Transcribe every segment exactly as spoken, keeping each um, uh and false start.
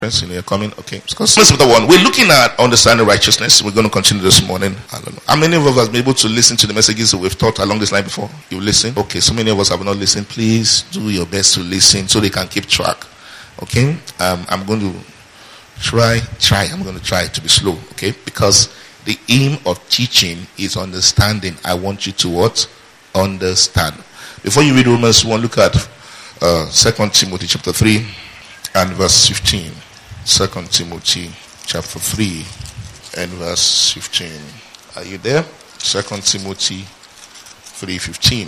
You know, you're coming. Okay. Because chapter one, we're looking at understanding righteousness. We're going to continue this morning. I don't know. How many of us have been able to listen to the messages that we've taught along this line before? You listen? Okay. So many of us have not listened. Please do your best to listen so they can keep track. Okay. Um, I'm going to try, try. I'm going to try to be slow. Okay. Because the aim of teaching is understanding. I want you to what? Understand. Before you read Romans one, look at uh, Second Timothy chapter three and verse fifteen. Second Timothy chapter three and verse fifteen. Are you there? Second Timothy three fifteen.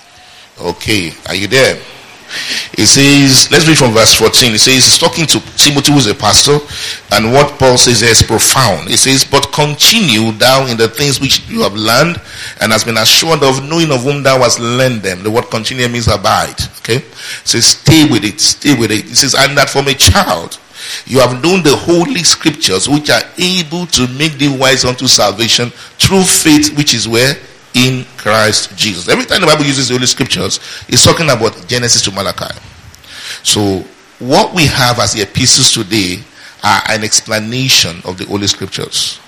Okay, are you there? It says, let's read from verse fourteen. It says, he's talking to Timothy, who's a pastor, and what Paul says there is profound. It says, but continue thou in the things which you have learned and has been assured of, knowing of whom thou hast learned them. The word continue means abide. Okay? It says, stay with it, stay with it. It says, and that from a child you have known the holy scriptures, which are able to make thee wise unto salvation through faith, which is where? In Christ Jesus. Every time the Bible uses the holy scriptures, it's talking about Genesis to Malachi. So what we have as the epistles today are an explanation of the holy scriptures.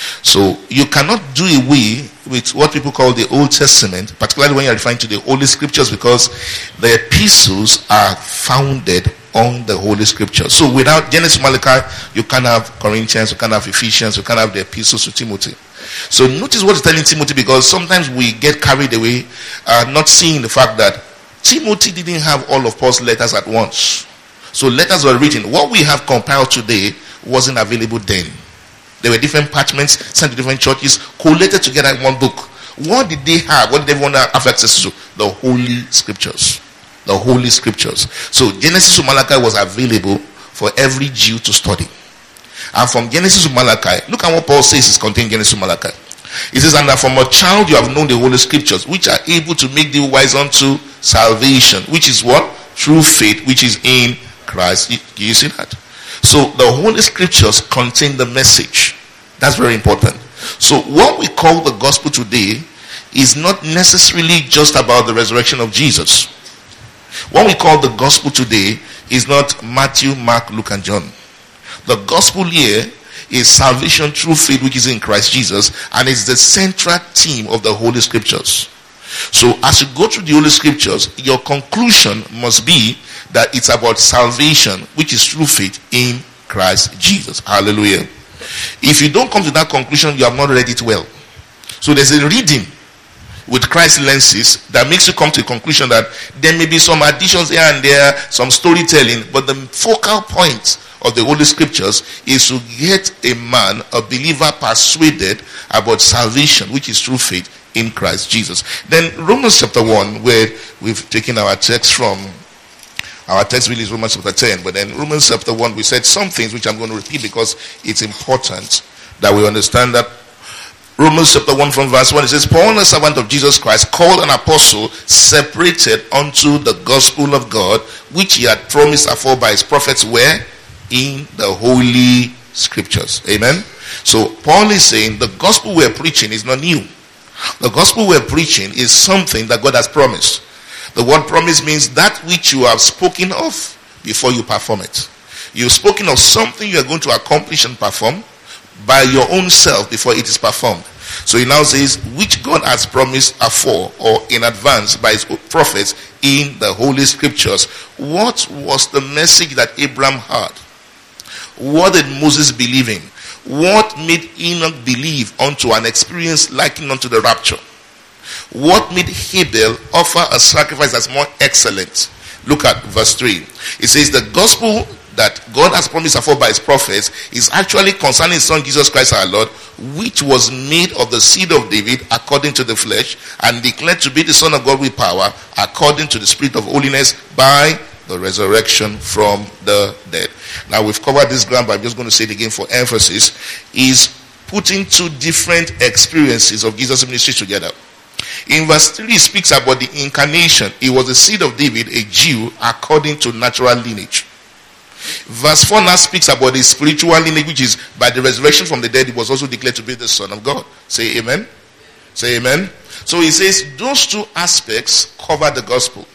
So you cannot do away with what people call the Old Testament, particularly when you're referring to the holy scriptures, because the epistles are founded on the holy scriptures. So without Genesis to Malachi, you can't have Corinthians, you can't have Ephesians, you can't have the epistles to Timothy. So notice what he's telling Timothy, because sometimes we get carried away, uh, not seeing the fact that Timothy didn't have all of Paul's letters at once. So letters were written. What we have compiled today wasn't available then. There were different parchments sent to different churches, collated together in one book. What did they have? What did everyone have access to? The Holy Scriptures. The Holy Scriptures. So Genesis to Malachi was available for every Jew to study. And from Genesis to Malachi, look at what Paul says is contained in Genesis to Malachi. He says, and that from a child you have known the Holy Scriptures, which are able to make thee wise unto salvation, which is what? True faith, which is in Christ. Do you see that? So the Holy Scriptures contain the message. That's very important. So what we call the gospel today is not necessarily just about the resurrection of Jesus. What we call the gospel today is not Matthew, Mark, Luke, and John. The gospel here is salvation through faith, which is in Christ Jesus, and it's the central theme of the Holy Scriptures. So as you go through the Holy Scriptures, your conclusion must be that it's about salvation, which is through faith in Christ Jesus. Hallelujah. If you don't come to that conclusion, you have not read it well. So there's a reading with Christ's lenses that makes you come to a conclusion that there may be some additions here and there, some storytelling, but the focal point of the Holy Scriptures is to get a man, a believer, persuaded about salvation, which is through faith in Christ Jesus. Then Romans chapter one, where we've taken our text from, our text really is Romans chapter ten, but then Romans chapter one, we said some things which I'm going to repeat because it's important that we understand that. Romans chapter one from verse one, it says, Paul, a servant of Jesus Christ, called an apostle, separated unto the gospel of God, which he had promised afore by his prophets, where? In the Holy Scriptures. Amen? So Paul is saying the gospel we're preaching is not new. The gospel we're preaching is something that God has promised. The word promise means that which you have spoken of before you perform it. You've spoken of something you are going to accomplish and perform by your own self before it is performed. So he now says, which God has promised afore or in advance by his prophets in the Holy Scriptures. What was the message that Abraham had? What did Moses believe in? What made Enoch believe unto an experience likened unto the rapture? What made Abel offer a sacrifice that's more excellent? Look at verse three. It says the gospel that God has promised afore by his prophets is actually concerning his son Jesus Christ our Lord, which was made of the seed of David according to the flesh, and declared to be the Son of God with power according to the Spirit of holiness by the resurrection from the dead. Now we've covered this ground, but I'm just going to say it again for emphasis, is putting two different experiences of Jesus' ministry together. In verse three, he speaks about the incarnation. He was the seed of David, a Jew, according to natural lineage. Verse four now speaks about the spiritual lineage, which is by the resurrection from the dead, he was also declared to be the Son of God. Say amen. Say amen. So he says those two aspects cover the gospel.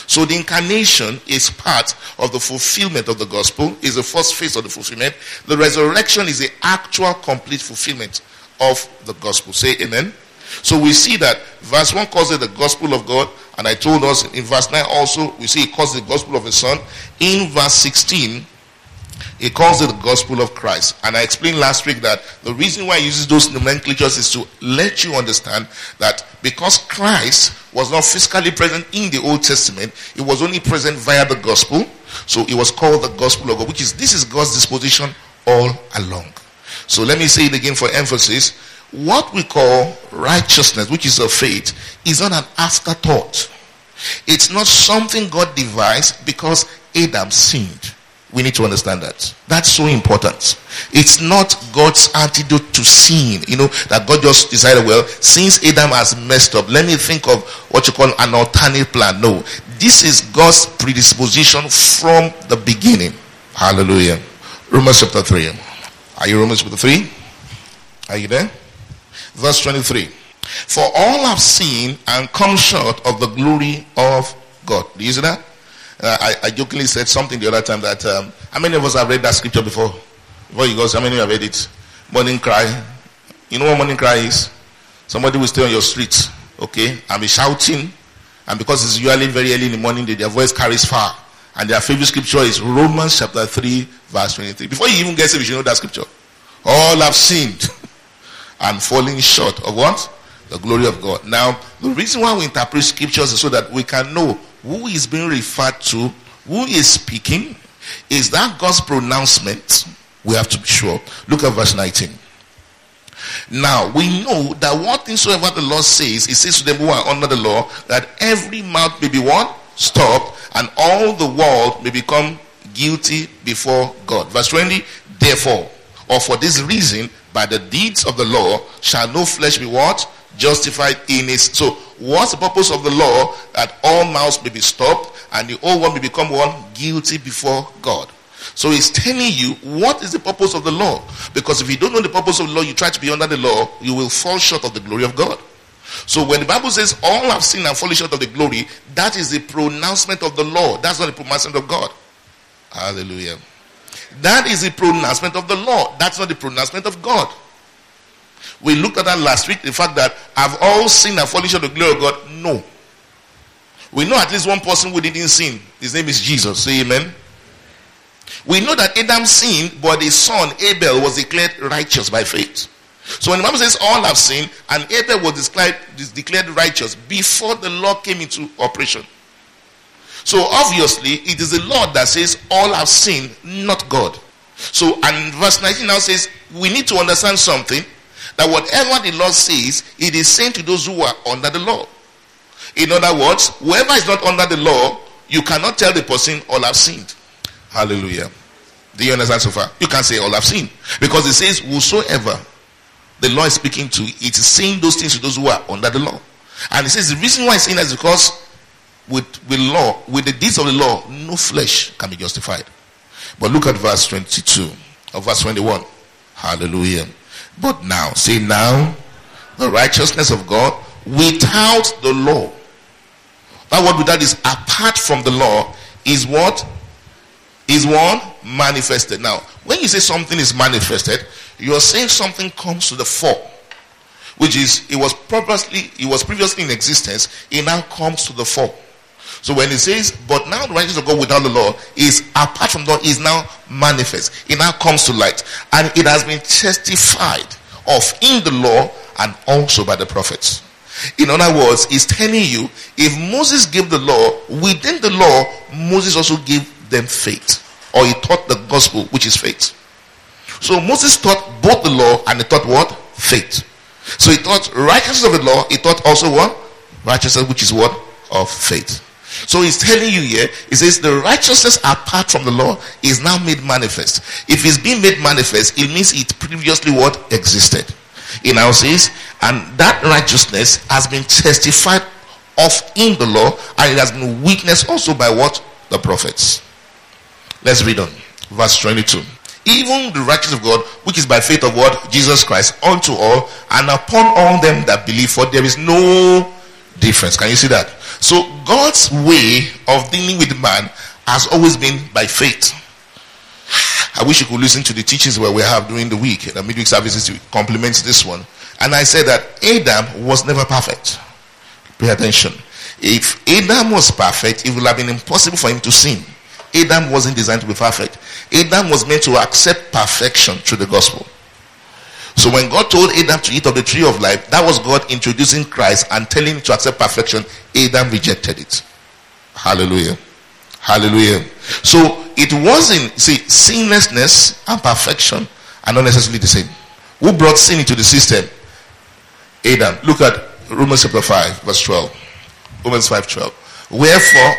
So the incarnation is part of the fulfillment of the gospel, is the first phase of the fulfillment. The resurrection is the actual complete fulfillment of the gospel. Say amen. So we see that verse one calls it the gospel of God, and I told us in verse nine also, we see it calls it the gospel of the Son. In verse sixteen, it calls it the gospel of Christ. And I explained last week that the reason why it uses those nomenclatures is to let you understand that because Christ was not physically present in the Old Testament, it was only present via the gospel. So it was called the gospel of God, which is, this is God's disposition all along. So let me say it again for emphasis. What we call righteousness, which is of faith, is not an afterthought. It's not something God devised because Adam sinned. We need to understand that. That's so important. It's not God's antidote to sin. You know, that God just decided, well, since Adam has messed up, let me think of what you call an alternate plan. No. This is God's predisposition from the beginning. Hallelujah. Romans chapter three. Are you Romans chapter three? Are you there? Verse twenty-three. For all have sinned and come short of the glory of God. Do you see that? Uh, I, I jokingly said something the other time that um, how many of us have read that scripture before? Before you go, how many have read it? Morning cry. You know what morning cry is? Somebody will stay on your street, okay, and be shouting, and because it's usually very early in the morning, their voice carries far, and their favorite scripture is Romans chapter three, verse twenty-three. Before you even get it, you should know that scripture. All have sinned and falling short of what? The glory of God. Now, the reason why we interpret scriptures is so that we can know who is being referred to, who is speaking. Is that God's pronouncement? We have to be sure. Look at verse nineteen. Now, we know that what thingsoever the Lord says, it says to them who are under the law, that every mouth may be what? Stopped, and all the world may become guilty before God. Verse twenty, therefore, or for this reason, by the deeds of the law, shall no flesh be what? Justified in his. So, what's the purpose of the law? That all mouths may be stopped, and the whole world may become one guilty before God. So he's telling you what is the purpose of the law. Because if you don't know the purpose of the law, you try to be under the law, you will fall short of the glory of God. So when the Bible says all have sinned and fallen short of the glory, that is the pronouncement of the law. That's not the pronouncement of God. Hallelujah. That is the pronouncement of the law. That's not the pronouncement of God. We looked at that last week, the fact that have all sinned and fallen short of the glory of God? No. We know at least one person who didn't sin. His name is Jesus. Say amen. We know that Adam sinned, but his son Abel was declared righteous by faith. So when the Bible says all have sinned, and Abel was declared, declared righteous before the law came into operation. So obviously, it is the Lord that says all have sinned, not God. So, and verse nineteen now says, we need to understand something, that whatever the Lord says, it is saying to those who are under the law. In other words, whoever is not under the law, you cannot tell the person all have sinned. Hallelujah. Do you understand so far? You can't say all have sinned. Because it says, whosoever the law is speaking to, it is saying those things to those who are under the law. And it says the reason why it's saying that is because with, with law, with the deeds of the law, no flesh can be justified. But look at verse twenty-two or verse twenty-one. Hallelujah. But now, say now, the righteousness of God without the law. That word without is apart from the law is what? Is one manifested. Now, when you say something is manifested, you are saying something comes to the fore, which is it was previously it was previously in existence. It now comes to the fore. So when it says, but now the righteousness of God without the law is apart from the law is now manifest. It now comes to light, and it has been testified of in the law and also by the prophets. In other words, it's telling you if Moses gave the law, within the law, Moses also gave them faith, or he taught the gospel, which is faith. So Moses taught both the law and he taught what? Faith. So he taught righteousness of the law, he taught also what? Righteousness, which is what? Of faith. So he's telling you here, he says the righteousness apart from the law is now made manifest. If it's being made manifest, it means it previously what? Existed. It now says, and that righteousness has been testified of in the law, and it has been witnessed also by what? The prophets. Let's read on. Verse twenty-two. Even the righteousness of God, which is by faith of what? Jesus Christ, unto all, and upon all them that believe, for there is no difference. Can you see that? So God's way of dealing with man has always been by faith. I wish you could listen to the teachings where we have during the week, the midweek services to complement this one. And I said that Adam was never perfect. Pay attention. If Adam was perfect, it would have been impossible for him to sin. Adam wasn't designed to be perfect. Adam was meant to accept perfection through the gospel. So when God told Adam to eat of the tree of life, that was God introducing Christ and telling him to accept perfection. Adam rejected it. Hallelujah. Hallelujah. So it wasn't, see, sinlessness and perfection are not necessarily the same. Who brought sin into the system? Adam. Look at Romans chapter five, verse twelve. Romans five twelve. Wherefore,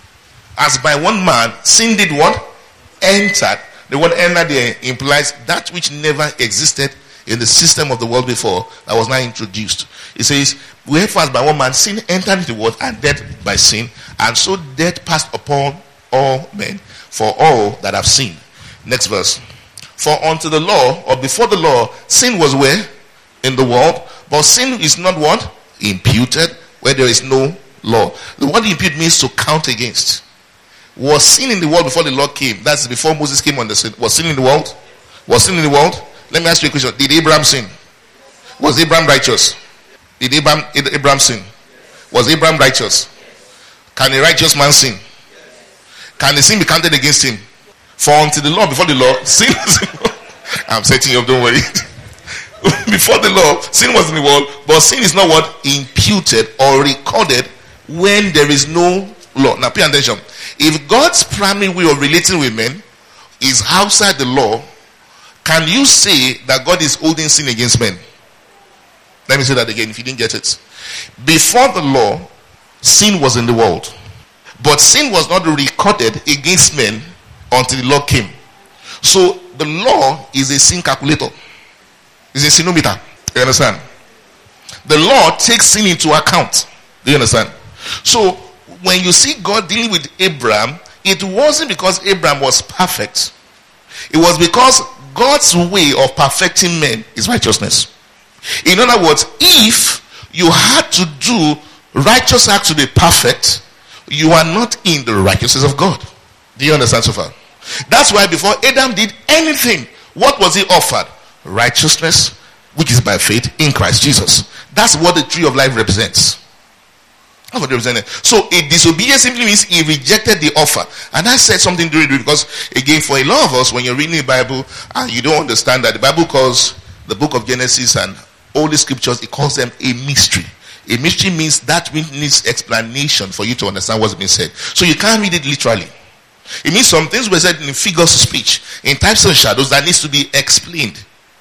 as by one man sin did what? Entered. The word enter there implies that which never existed in the system of the world before, that was now introduced. It says, wherefore as by one man sin entered into the world, and death by sin, and so death passed upon all men, for all that have sinned. Next verse. For unto the law, or before the law, sin was where? In the world. But sin is not what? Imputed, where there is no law. The word impute means to count against. Was sin in the world before the law came? That's before Moses came on the scene. Was sin in the world? Was sin in the world? Let me ask you a question. Did Abraham sin? Was Abraham righteous? Did Abraham, Abraham sin? Was Abraham righteous? Can a righteous man sin? Can the sin be counted against him? For until the law, before the law, sin was in the world. I'm setting you up, don't worry. Before the law, sin was in the world, but sin is not what? Imputed or recorded when there is no law. Now pay attention. If God's primary way of relating with men is outside the law, can you say that God is holding sin against men? Let me say that again if you didn't get it. Before the law, sin was in the world. But sin was not recorded against men until the law came. So the law is a sin calculator. It's a sinometer. You understand? The law takes sin into account. Do you understand? So when you see God dealing with Abraham, it wasn't because Abraham was perfect. It was because God's way of perfecting men is righteousness. In other words, if you had to do righteous acts to be perfect, you are not in the righteousness of God. Do you understand so far? That's why before Adam did anything, what was he offered? Righteousness, which is by faith in Christ Jesus. That's what the tree of life represents. That's what it represents. So a disobedience simply means he rejected the offer. And I said something during it because, again, for a lot of us, when you're reading the Bible and you don't understand that the Bible calls the book of Genesis and all the scriptures, it calls them a mystery. A mystery means that which needs explanation for you to understand what's been said. So you can't read it literally. It means some things were said in figures of speech, in types and shadows that needs to be explained.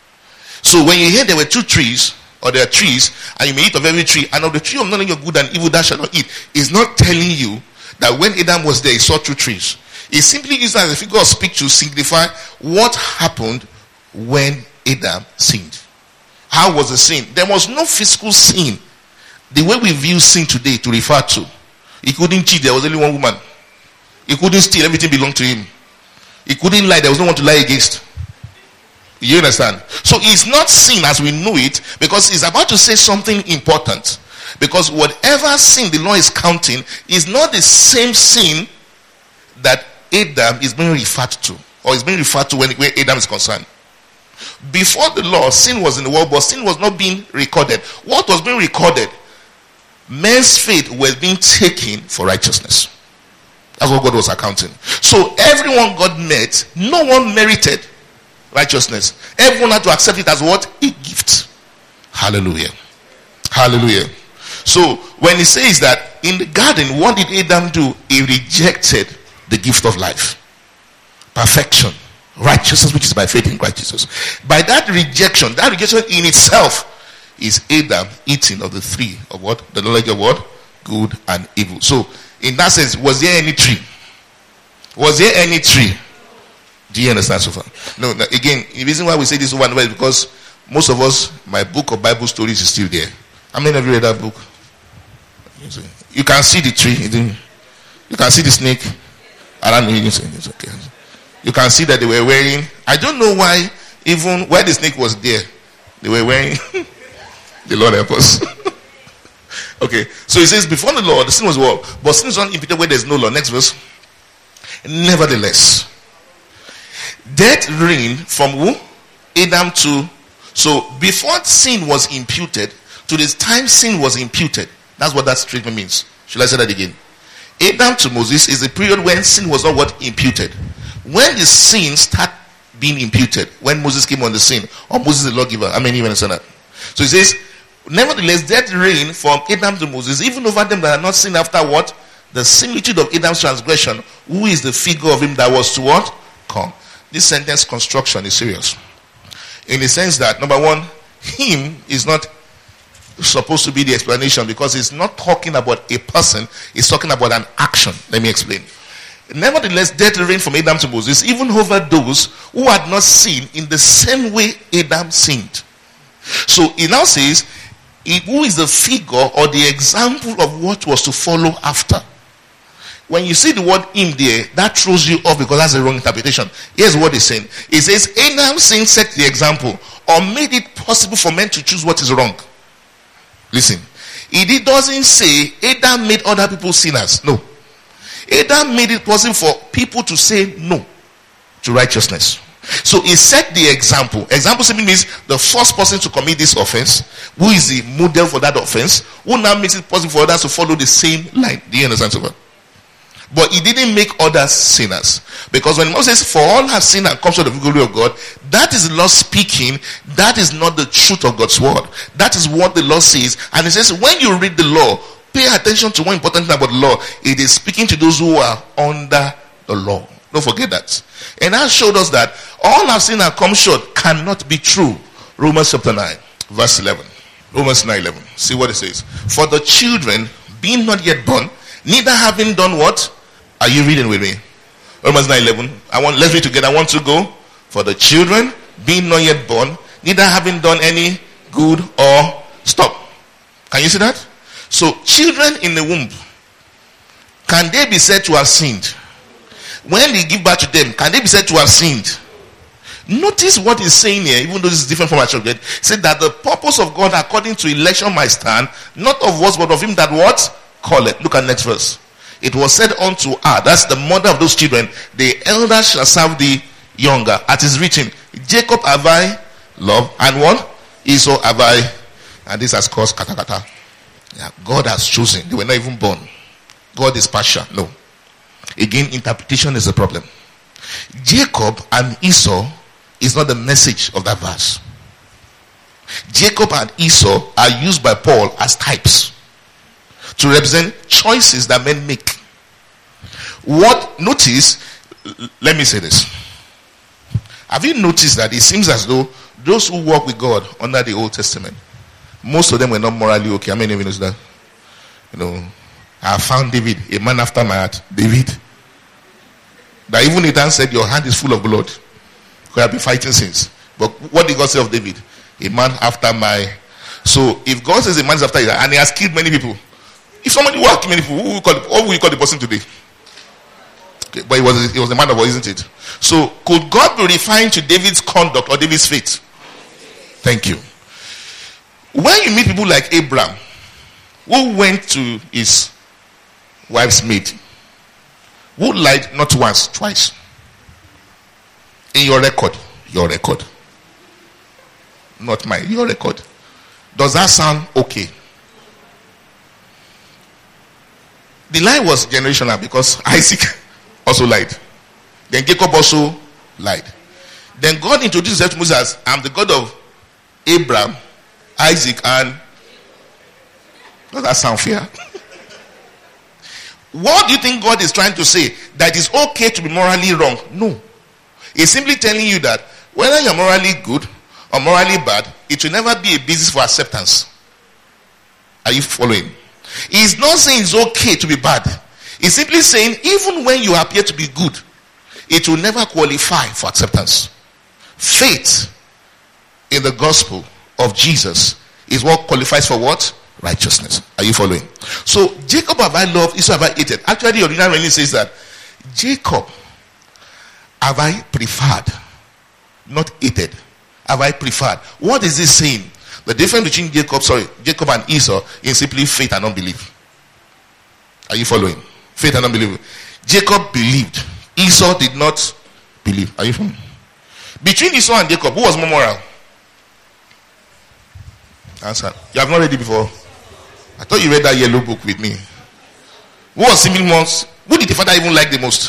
So when you hear there were two trees, or there are trees, and you may eat of every tree, and of the tree of knowledge of good and evil thou shalt not eat, is not telling you that when Adam was there, he saw two trees. It simply used as a figure of speech to signify what happened when Adam sinned. How was the sin? There was no physical sin. The way we view sin today to refer to. He couldn't cheat, there was only one woman. He couldn't steal, everything belonged to him. He couldn't lie, there was no one to lie against. You understand? So it's not sin as we know it, because he's about to say something important. Because whatever sin the law is counting is not the same sin that Adam is being referred to, or is being referred to when, when Adam is concerned. Before the law, sin was in the world, but sin was not being recorded. What was being recorded? Men's faith was being taken for righteousness. That's what God was accounting. So everyone God met, no one merited righteousness. Everyone had to accept it as what? A gift. Hallelujah. Hallelujah. So when he says that in the garden, what did Adam do? He rejected the gift of life. Perfection. Righteousness, which is by faith in Christ Jesus. By that rejection, that rejection in itself is Adam eating of the tree of what? The knowledge of what? Good and evil. So in that sense, was there any tree? Was there any tree? Do you understand so far? No, no, again, the reason why we say this over and over is because most of us, my book of Bible stories is still there. How many of you read that book? You can see the tree. You can see the snake. I don't know. It's okay. You can see that they were wearing, I don't know why, even where the snake was there, they were wearing, the Lord help us. Okay, so he says, before the law, the sin was what? But sin is not imputed where there is no law. Next verse. Nevertheless, death reigned from who? Adam to. So before sin was imputed, to this time sin was imputed. That's what that statement means. Should I say that again? Adam to Moses is the period when sin was not what? Imputed. When the sin start being imputed, when Moses came on the scene, or Moses the lawgiver. I mean, you understand that? So he says, nevertheless, death reigned from Adam to Moses, even over them that are not sinned after what? The similitude of Adam's transgression, who is the figure of him that was to what? Come. This sentence construction is serious. In the sense that, number one, him is not supposed to be the explanation, because it's not talking about a person, it's talking about an action. Let me explain. Nevertheless, death reigned from Adam to Moses, even over those who had not sinned in the same way Adam sinned. So he now says, who is the figure or the example of what was to follow after? When you see the word him there, that throws you off because that's a wrong interpretation. Here's what he's saying. He says, Adam's sin set the example or made it possible for men to choose what is wrong. Listen, it doesn't say Adam made other people sinners. No. Adam made it possible for people to say no to righteousness. So he set the example. Example simply means the first person to commit this offense, who is the model for that offense, who now makes it possible for others to follow the same line. Do you understand so well? But he didn't make others sinners. Because when Moses says, for all have sinned and come short of the glory of God, that is the Lord speaking. That is not the truth of God's word. That is what the Lord says. And he says, when you read the law, pay attention to one important thing about the law. It is speaking to those who are under the law. Don't forget that. And that showed us that all have sinned and come short cannot be true. Romans chapter nine, verse eleven. Romans nine eleven. See what it says. For the children, being not yet born, neither having done what? Are you reading with me? Romans nine eleven. I want, let's read together. I want to go. For the children, being not yet born, neither having done any good or stop. Can you see that? So, children in the womb, can they be said to have sinned? When they give birth to them, can they be said to have sinned? Notice what he's saying here, even though this is different from our subject. He said that the purpose of God according to election might stand, not of us, but of him that what? Call it. Look at next verse. It was said unto her, that's the mother of those children, the elder shall serve the younger. As is written, Jacob have I loved, and what? Esau have I, and this has caused kata kata. Yeah, God has chosen. They were not even born. God is partial. No. Again, interpretation is a problem. Jacob and Esau is not the message of that verse. Jacob and Esau are used by Paul as types to represent choices that men make. What, notice, let me say this. Have you noticed that it seems as though those who walk with God under the Old Testament, most of them were not morally okay? How many of you know that? You know, I found David, a man after my heart. David. That even Nathan said, your hand is full of blood. Because I've been fighting since. But what did God say of David? A man after my... So, if God says a man is after his heart, and he has killed many people, if somebody will kill many people, who will call, what will you call the person today? Okay, but it was, it was a man of war, isn't it? So, could God be referring to David's conduct or David's faith? Thank you. When you meet people like Abraham, who went to his wife's maid, who lied not once, twice. In your record, your record. Not mine, your record. Does that sound okay? The lie was generational because Isaac also lied. Then Jacob also lied. Then God introduced himself to Moses as, I'm the God of Abraham, Isaac, and... Does that sound fair? What do you think God is trying to say? That it's okay to be morally wrong? No. He's simply telling you that whether you're morally good or morally bad, it will never be a basis for acceptance. Are you following? He's not saying it's okay to be bad. He's simply saying even when you appear to be good, it will never qualify for acceptance. Faith in the gospel of Jesus is what qualifies for what? Righteousness. Are you following? So, Jacob have I loved, Esau have I hated. Actually, the original reading says that Jacob have I preferred, not hated. Have I preferred. What is this saying? The difference between Jacob, sorry, Jacob and Esau is simply faith and unbelief. Are you following? Faith and unbelief. Jacob believed. Esau did not believe. Are you following? Between Esau and Jacob, who was more moral? Answer. You have not read it before. I thought you read that yellow book with me. Who was single most? Who did the father even like the most?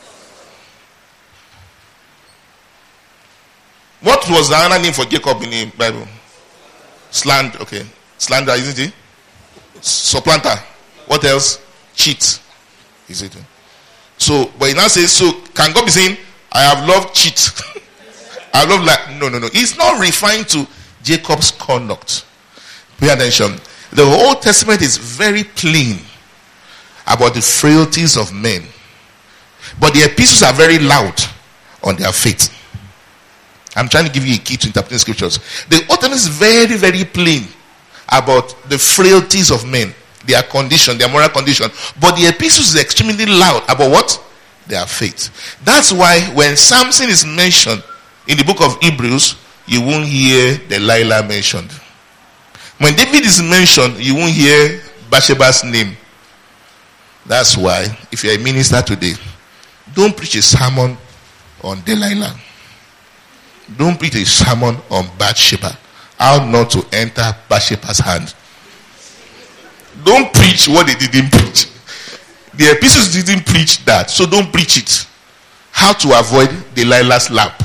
What was the other name for Jacob in the Bible? Slander. Okay. Slander, isn't it? Supplanter. What else? Cheat. Is it? So, but he now says, so can God be saying, I have loved cheat? I love like, no, no, no. It's not referring to Jacob's conduct. Pay attention. The Old Testament is very plain about the frailties of men. But the epistles are very loud on their faith. I'm trying to give you a key to interpreting scriptures. The Old Testament is very, very plain about the frailties of men, their condition, their moral condition. But the epistles is extremely loud about what? Their faith. That's why when Samson is mentioned in the book of Hebrews, you won't hear Delilah mentioned. When David is mentioned, you won't hear Bathsheba's name. That's why, if you're a minister today, don't preach a sermon on Delilah. Don't preach a sermon on Bathsheba. How not to enter Bathsheba's hand. Don't preach what they didn't preach. The epistles didn't preach that, so don't preach it. How to avoid Delilah's lap.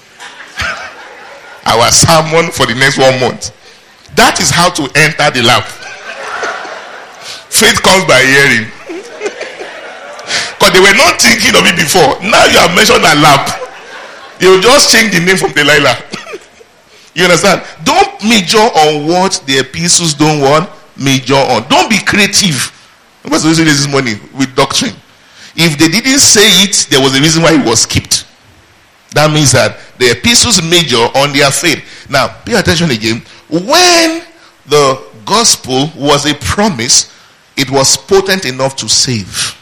Our sermon for the next one month. That is how to enter the lap. Faith comes by hearing. Because they were not thinking of it before. Now you have mentioned a lap. They will just change the name from Delilah. You understand? Don't major on what the epistles don't want major on. Don't be creative. I was listening this morning with doctrine. If they didn't say it, there was a reason why it was skipped. That means that the epistles major on their faith. Now, pay attention again. When the gospel was a promise, it was potent enough to save.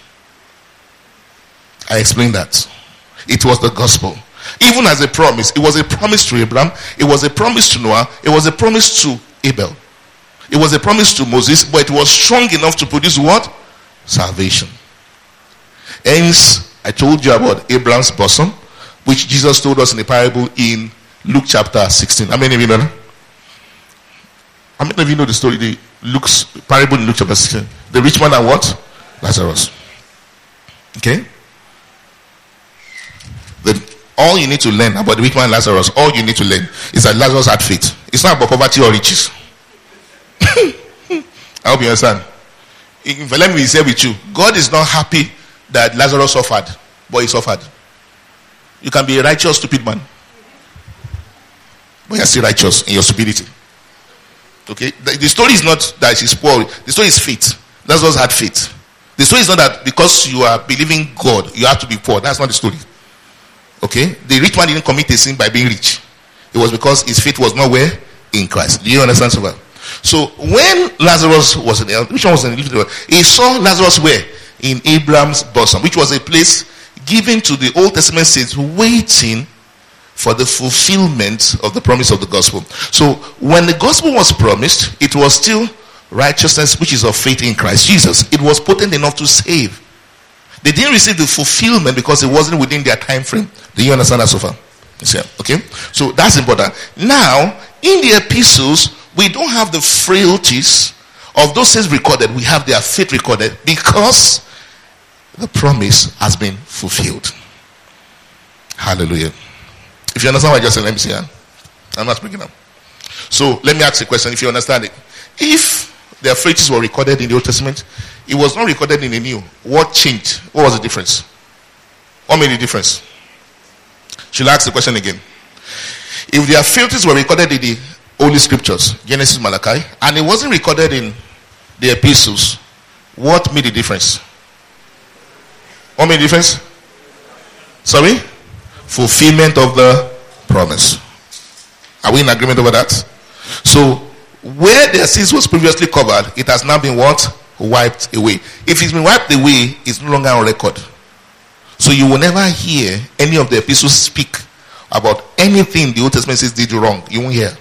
I explained that. It was the gospel. Even as a promise, it was a promise to Abraham, it was a promise to Noah, it was a promise to Abel. It was a promise to Moses, but it was strong enough to produce what? Salvation. Hence, I told you about Abraham's bosom, which Jesus told us in the parable in Luke chapter sixteen. How many of you know that? How many of you know the story, the Luke's parable in Luke chapter sixteen? The rich man and what? Lazarus. Okay? The, all you need to learn about the rich man and Lazarus, all you need to learn is that Lazarus had faith. It's not about poverty or riches. I hope you understand. If, let me say with you, God is not happy that Lazarus suffered, but he suffered. You can be a righteous, stupid man, but you're still righteous in your stupidity. Okay? The, the story is not that he's poor. The story is faith. Lazarus had faith. The story is not that because you are believing God, you have to be poor. That's not the story. Okay? The rich man didn't commit a sin by being rich. It was because his faith was not where? In Christ. Do you understand so well? So when Lazarus was in the, which one was in the, he saw Lazarus where? In Abraham's bosom, which was a place given to the Old Testament saints waiting for the fulfillment of the promise of the gospel. So when the gospel was promised, it was still righteousness which is of faith in Christ Jesus. It was potent enough to save. They didn't receive the fulfillment because it wasn't within their time frame. Do you understand that so far? Okay? So that's important. Now, in the epistles, we don't have the frailties of those things recorded. We have their faith recorded because the promise has been fulfilled. Hallelujah. If you understand what I just said, let me see. Huh? I'm not speaking up. So let me ask you a question if you understand it. If their frailties were recorded in the Old Testament, it was not recorded in the New. What changed? What was the difference? What made the difference? Should I ask the question again? If their frailties were recorded in the Holy Scriptures, Genesis, Malachi, and it wasn't recorded in the epistles, what made the difference? What made the difference? Sorry? Fulfillment of the promise. Are we in agreement over that? So, where their sins was previously covered, it has now been what? Wiped away. If it's been wiped away, it's no longer on record. So you will never hear any of the epistles speak about anything the Old Testament says did wrong. You won't hear.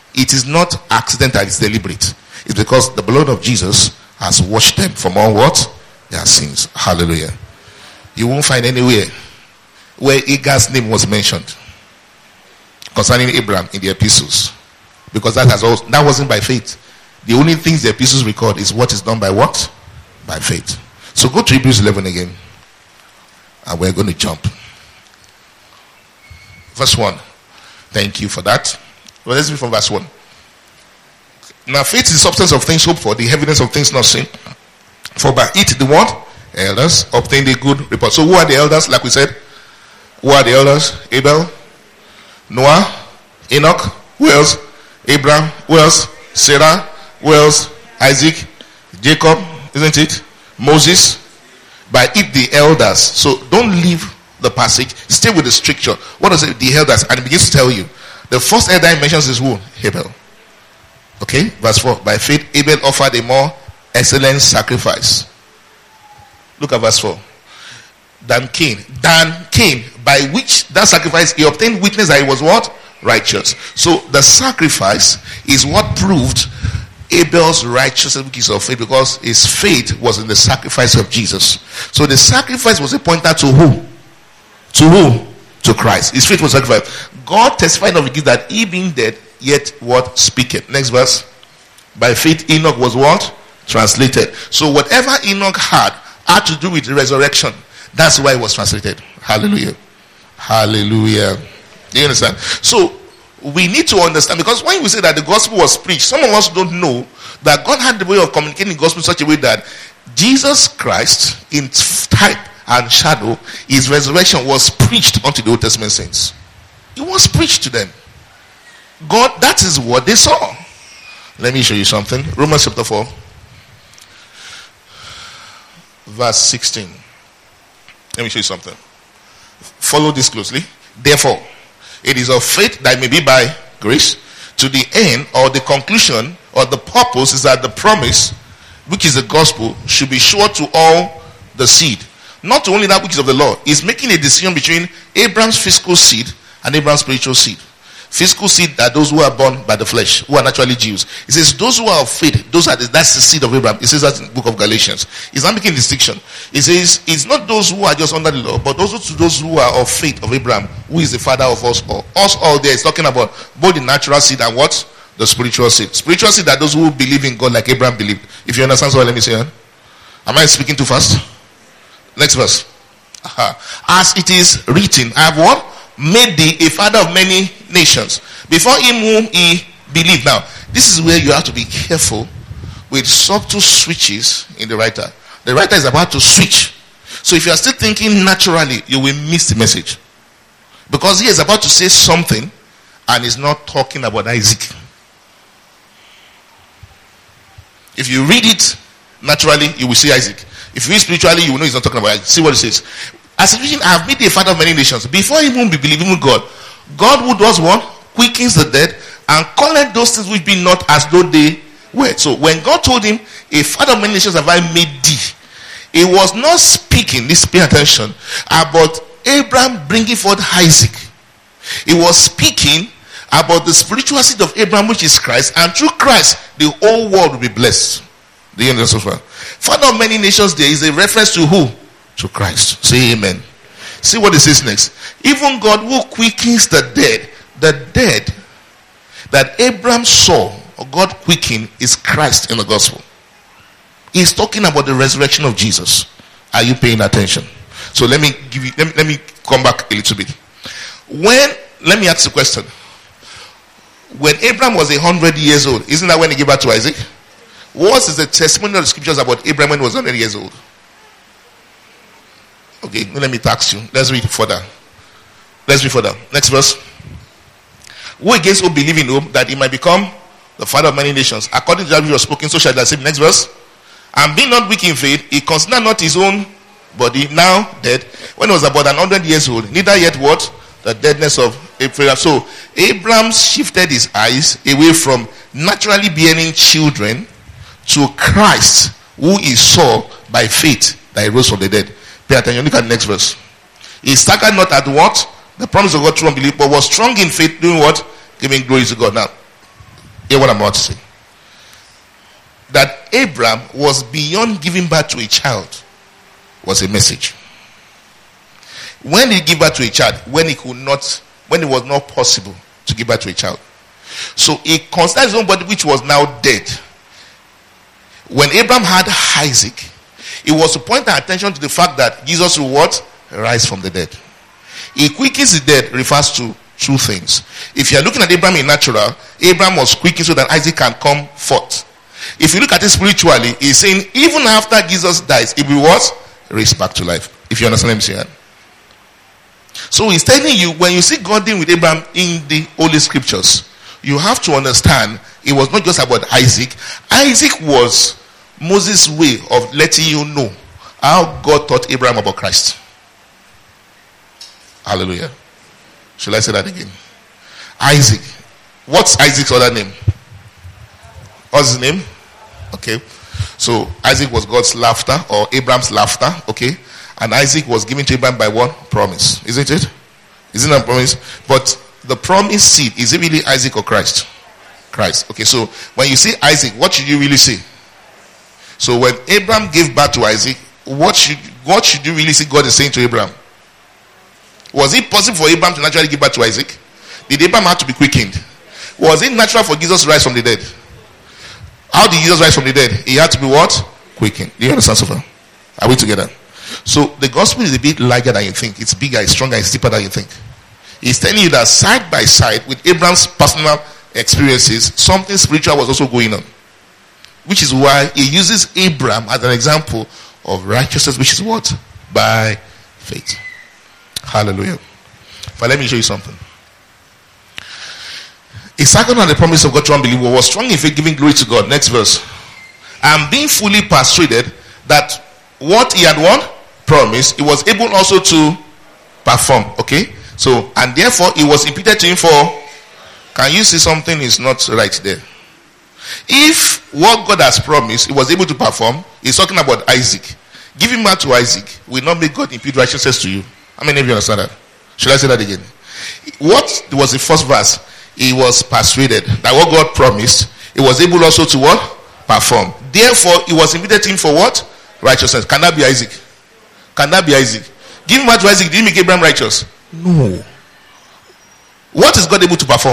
it is not accidental, it's deliberate. It's because the blood of Jesus has washed them from all what? Their sins. Hallelujah. You won't find anywhere where Agar's name was mentioned concerning Abraham in the epistles, because that has also, that wasn't by faith. The only things the epistles record is what is done by what? By faith. So go to Hebrews eleven again, and we're going to jump. Verse one. Thank you for that. Well, let's read from verse one. Now faith is the substance of things hoped for, the evidence of things not seen. For by it the what? Elders obtained a good report. So who are the elders? Like we said, who are the elders? Abel, Noah, Enoch, who else? Abraham, who else? Sarah, who else? Isaac, Jacob, isn't it? Moses. By it the elders. So don't leave the passage, stay with the scripture. What does it? The elders, and it begins to tell you. The first elder he mentions is who? Abel. Okay, verse four. By faith Abel offered a more excellent sacrifice. Look at verse four. Than Cain. Than Cain, by which that sacrifice he obtained witness that he was what? Righteous. So the sacrifice is what proved Abel's righteousness, which is of faith, because his faith was in the sacrifice of Jesus. So the sacrifice was a pointer to who? To who? To Christ. His faith was sacrificed. God testified of it that he being dead, yet what? Speaketh. Next verse. By faith Enoch was what? Translated. So whatever Enoch had had to do with the resurrection. That's why it was translated. Hallelujah. Hallelujah. Do you understand? So we need to understand, because when we say that the gospel was preached, some of us don't know that God had the way of communicating the gospel in such a way that Jesus Christ in type and shadow, his resurrection was preached unto the Old Testament saints. It was preached to them. God, that is what they saw. Let me show you something. Romans chapter four, verse sixteen. Let me show you something. Follow this closely. Therefore, it is of faith that it may be by grace, to the end or the conclusion or the purpose is that the promise, which is the gospel, should be sure to all the seed. Not only that which is of the law. He's making a decision between Abraham's physical seed and Abraham's spiritual seed. Physical seed are those who are born by the flesh, who are naturally Jews. He says those who are of faith, those are the, that's the seed of Abraham. He says that in the book of Galatians. He's not making a distinction. He says it's not those who are just under the law, but also to those who are of faith of Abraham, who is the father of us all. Us all there is talking about both the natural seed and what? The spiritual seed. Spiritual seed are those who believe in God like Abraham believed. If you understand, so let me say, huh? Am I speaking too fast? Next verse. Aha. As it is written, I have what? Made thee a father of many nations, before him whom he believed. Now, this is where you have to be careful with subtle switches in the writer. The writer is about to switch. So if you are still thinking naturally, you will miss the message. Because he is about to say something and is not talking about Isaac. If you read it naturally, you will see Isaac. If you read spiritually, you will know he's not talking about Isaac. See what it says. As it written, I have made thee a father of many nations. Before him whom be believing in God. God who does what? Quickens the dead and calleth those things which be not as though they were. So when God told him, a father of many nations have I made thee, he was not speaking, this pay attention, about Abraham bringing forth Isaac. He was speaking about the spiritual seed of Abraham, which is Christ, and through Christ the whole world will be blessed. Do you understand? Father of many nations there is a reference to who? To Christ. Say amen. See what it says next. Even God who quickens the dead, the dead that Abraham saw, or God quickened, is Christ in the gospel. He's talking about the resurrection of Jesus. Are you paying attention? So let me give you, let me, let me come back a little bit. When, let me ask the question. When Abraham was a hundred years old, isn't that when he gave birth to Isaac? What is the testimony of the scriptures about Abraham when he was one hundred years old? Okay, let me tax you. Let's read further. Let's read further. Next verse. Who against who believe in hope that he might become the father of many nations? According to that which was spoken, so shall that same. Next verse. And being not weak in faith, he considered not his own body now dead, when he was about an hundred years old, neither yet what? The deadness of Abraham. So Abraham shifted his eyes away from naturally bearing children to Christ, who he saw by faith that he rose from the dead. Pay attention. Look at the next verse. He staggered not at what? The promise of God through unbelief, but was strong in faith, doing what? Giving glory to God. Now, Hear what I'm about to say. That Abraham was beyond giving birth to a child was a message. When he gave birth to a child, when he could not, when it was not possible to give birth to a child. So he considered his own body which was now dead. When Abraham had Isaac, it was to point our attention to the fact that Jesus will what? Rise from the dead. He quickens the dead refers to two things. If you are looking at Abraham in natural, Abraham was quickened so that Isaac can come forth. If you look at it spiritually, he's saying even after Jesus dies, he will what? Raised back to life. If you understand what I'm saying. So he's telling you, when you see God dealing with Abraham in the Holy Scriptures, you have to understand it was not just about Isaac. Isaac was Moses' way of letting you know how God taught Abraham about Christ. Hallelujah. Shall I say that again? Isaac. What's Isaac's other name? What's his name? Okay. So Isaac was God's laughter or Abraham's laughter. Okay. And Isaac was given to Abraham by one promise. Isn't it? Isn't that a promise? But the promised seed, is it really Isaac or Christ? Christ. Okay. So when you see Isaac, what should you really see? So when Abraham gave birth to Isaac, what should what should you really see God is saying to Abraham? Was it possible for Abraham to naturally give birth to Isaac? Did Abraham have to be quickened? Was it natural for Jesus to rise from the dead? How did Jesus rise from the dead? He had to be what? Quickened. Do you understand so far? Are we together? So the gospel is a bit larger than you think. It's bigger, it's stronger, it's deeper than you think. He's telling you that side by side with Abraham's personal experiences, something spiritual was also going on. Which is why he uses Abraham as an example of righteousness, which is what? By faith. Hallelujah. But let me show you something. A second on the promise of God to unbeliever was strong in faith, giving glory to God. Next verse. And being fully persuaded that what he had won, promised, he was able also to perform. Okay? So, and therefore it was imputed to him for. Can you see something is not right there? If what God has promised, he was able to perform, he's talking about Isaac. Giving birth to Isaac will not make God impute righteousness to you. How many of you understand that? Should I say that again? What was the first verse? He was persuaded that what God promised, he was able also to what? Perform. Therefore, he was imputed to him for what? Righteousness. Can that be Isaac? Can that be Isaac? Giving birth to Isaac, did he make Abraham righteous? No. What is God able to perform?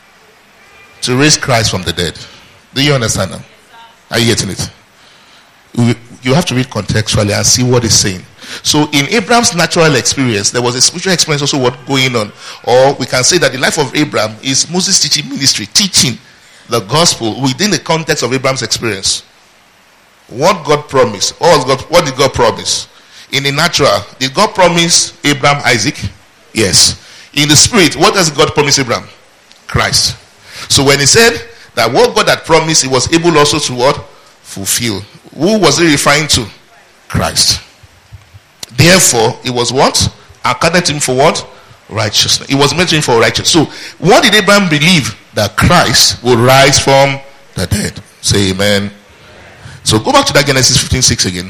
To raise Christ from the dead. Do you understand now? Are you getting it? You have to read contextually and see what he's saying. So in Abraham's natural experience, there was a spiritual experience also what going on. Or we can say that the life of Abraham is Moses' teaching ministry, teaching the gospel within the context of Abraham's experience. What God promised. What, God, what did God promise? In the natural, did God promise Abraham Isaac? Yes. In the spirit, what does God promise Abraham? Christ. So when he said that what God had promised, he was able also to what? Fulfill. Who was he referring to? Christ. Therefore, it was what? Accounted to him for what? Righteousness. It was meant to him for righteousness. So, what did Abraham believe? That Christ will rise from the dead. Say amen. So, go back to that Genesis fifteen six again.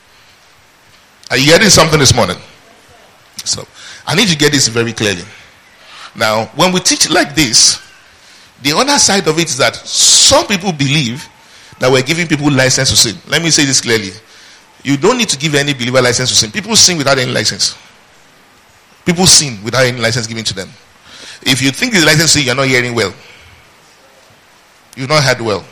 Are you getting something this morning? So, I need to get this very clearly. Now, when we teach like this, the other side of it is that some people believe that we're giving people license to sin. Let me say this clearly. You don't need to give any believer license to sin. People sin without any license. People sin without any license given to them. If you think the license to sin, you're not hearing well. You've not heard well.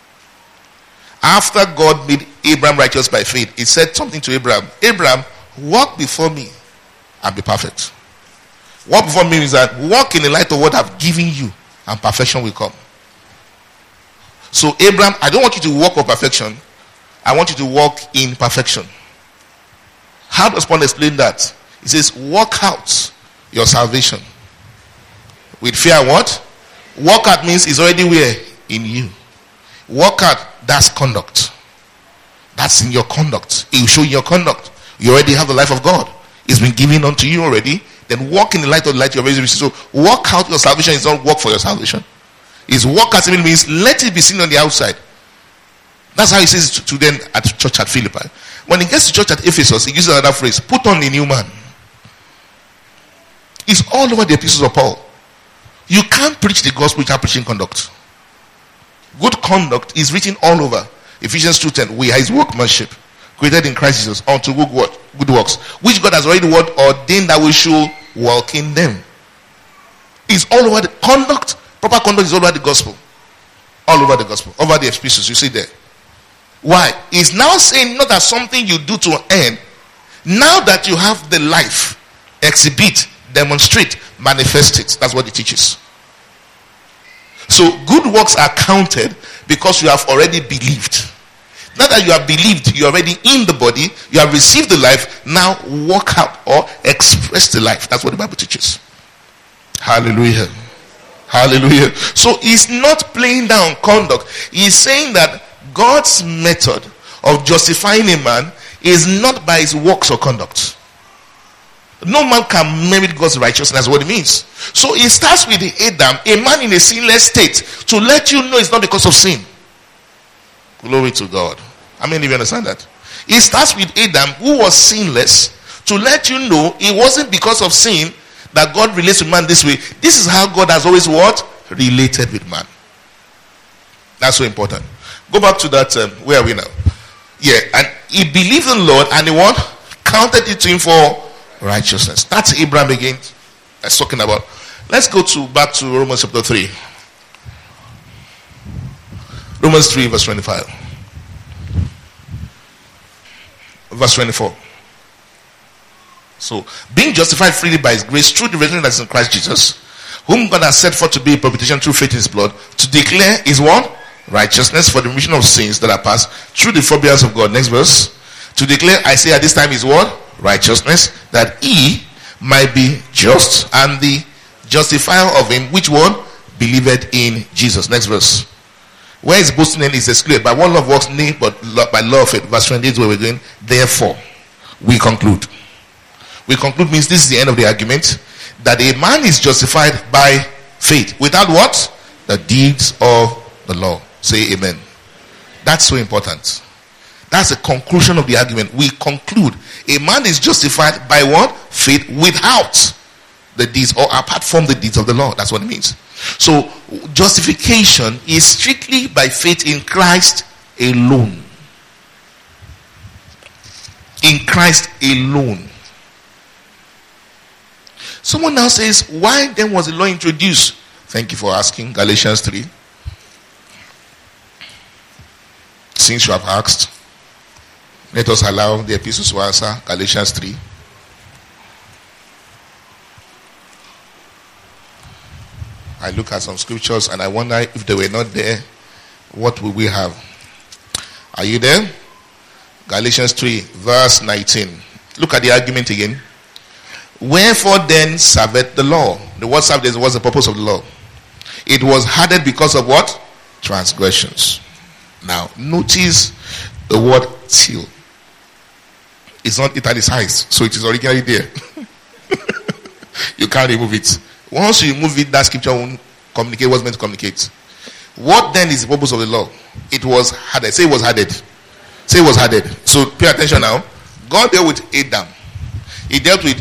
After God made Abraham righteous by faith, he said something to Abraham. Abraham, walk before me and be perfect. Walk before me means that walk in the light of what I've given you and perfection will come. So Abraham, I don't want you to walk of perfection. I want you to walk in perfection. How does Paul explain that? He says, walk out your salvation. With fear what? Walk out means it's already where? In you. Walk out, that's conduct. That's in your conduct. It will show in your conduct. You already have the life of God. It's been given unto you already. Then walk in the light of the light you already received. So walk out your salvation is not work for your salvation. It's walk out simply means let it be seen on the outside. That's how he says to, to them at church at Philippi. When he gets to church at Ephesus, he uses another phrase, put on a new man. It's all over the epistles of Paul. You can't preach the gospel without preaching conduct. Good conduct is written all over. Ephesians two ten, we are his workmanship, created in Christ Jesus unto good, work, good works, which God has already what, ordained that we should walk in them. It's all over the conduct. Proper conduct is all over the gospel. All over the gospel. Over the epistles, you see there. Why? It's now saying not as something you do to earn. Now that you have the life, exhibit, demonstrate, manifest it. That's what it teaches. So good works are counted because you have already believed. Now that you have believed, you're already in the body, you have received the life, now walk out or express the life. That's what the Bible teaches. Hallelujah. Hallelujah. So he's not playing down conduct. He's saying that God's method of justifying a man is not by his works or conduct. No man can merit God's righteousness. That's what it means. So it starts with Adam, a man in a sinless state, to let you know it's not because of sin. Glory to God. I mean, if you understand that. It starts with Adam, who was sinless, to let you know it wasn't because of sin that God relates to man this way. This is how God has always what? Related with man. That's so important. Go back to that. Um, where are we now? Yeah. And he believed in the Lord and he what? Counted it to him for righteousness. That's Abraham again. That's talking about. Let's go to back to Romans chapter three. Romans three verse twenty-five. Verse twenty-four. So, being justified freely by his grace through the resurrection that is in Christ Jesus, whom God has set forth to be a propitiation through faith in his blood, to declare his what? Righteousness for the remission of sins that are past through the forbearance of God. Next verse. To declare, I say at this time, is what? Righteousness, that he might be just and the justifier of him, which one? Believed in Jesus. Next verse. Where is boasting then is excluded. By one love works nay, but by law of it. Verse twenty-eight is where we're going. Therefore, we conclude. We conclude means this is the end of the argument, that a man is justified by faith. Without what? The deeds of the law. Say amen. That's so important. That's the conclusion of the argument. We conclude a man is justified by what? Faith, without the deeds or apart from the deeds of the law. That's what it means. So justification is strictly by faith in Christ alone. In Christ alone. Someone now says, why then was the law introduced? Thank you for asking. Galatians three. Since you have asked, let us allow the epistles to answer. Galatians three. I look at some scriptures and I wonder if they were not there, what would we have? Are you there? Galatians three, verse nineteen. Look at the argument again. Wherefore then serveth the law? The word served is what's the purpose of the law? It was added because of what? Transgressions. Now, notice the word till. It's not italicized, so it is originally there. You can't remove it. Once you remove it, that scripture won't communicate what's meant to communicate. What then is the purpose of the law? It was added. Say it was added. Say it was added. So pay attention now. God dealt with Adam. He dealt with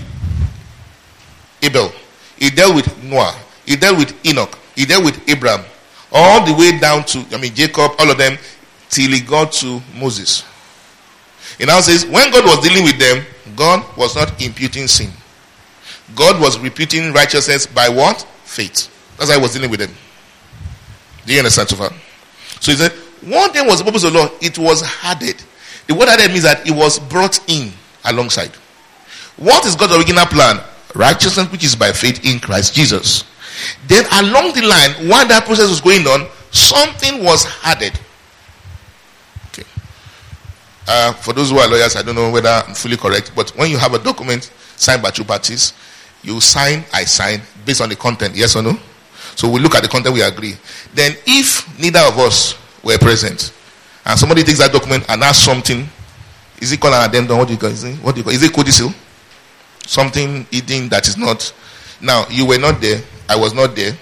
Abel. He dealt with Noah. He dealt with Enoch. He dealt with Abraham. All the way down to, I mean, Jacob, all of them, till he got to Moses. It now says, when God was dealing with them, God was not imputing sin. God was reputing righteousness by what? Faith. That's why he was dealing with them. Do you understand so far? So he said, what then was the purpose of the law? It was added. The word added means that it was brought in alongside. What is God's original plan? Righteousness which is by faith in Christ Jesus. Then along the line, while that process was going on, something was added. Okay. Uh, for those who are lawyers, I don't know whether I'm fully correct, but when you have a document signed by two parties, you sign, I sign, based on the content, yes or no? So we look at the content, we agree. Then if neither of us were present, and somebody takes that document and asks something, is it called an addendum? What do you call it? What do you call it? Is it codicil? Something hidden that is not. Now, you were not there. I was not there.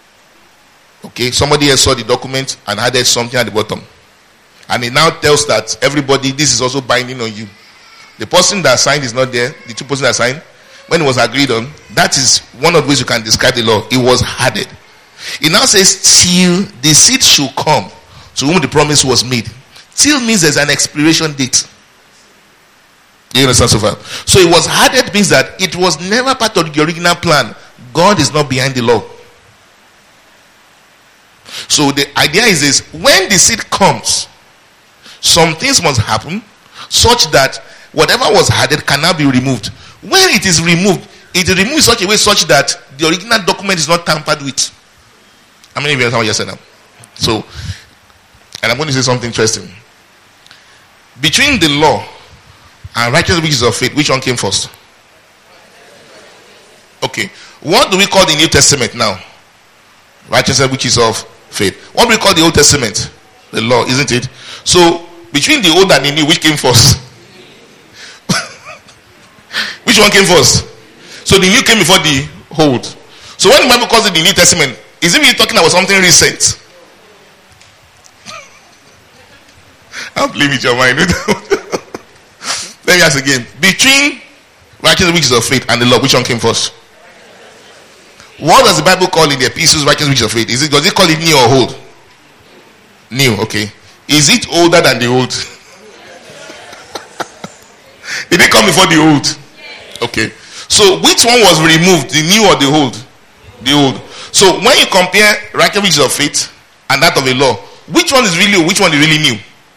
Okay, somebody else saw the document and added something at the bottom. And it now tells that everybody, this is also binding on you. The person that signed is not there. The two persons that signed, when it was agreed on, that is one of the ways you can describe the law. It was added. It now says, till the seed should come to whom the promise was made. Till means there's an expiration date. You understand so far? So it was added means that it was never part of the original plan. God is not behind the law. So the idea is this: when the seed comes, some things must happen such that whatever was added cannot be removed. When it is removed, it is removed in such a way such that the original document is not tampered with. How many of you understand what you're saying now? So, and I'm going to say something interesting. Between the law and righteousness which is of faith, which one came first? Okay. What do we call the New Testament now? Righteousness which is of faith. What do we call the Old Testament? The law, isn't it? So, between the old and the new, which came first? Which one came first? So the new came before the old. So when the Bible calls it the New Testament, is it really talking about something recent? I'm playing with your mind. Let me ask again. Between righteousness which is of faith and the law, which one came first? What does the Bible call in the epistles righteousness which is of faith? Is it, does it call it new or old? New, okay. Is it older than the old? Did it come before the old? Okay. So which one was removed, the new or the old? The old. So when you compare righteousness which is of faith and that of the law, which one is really old? Which one is really new?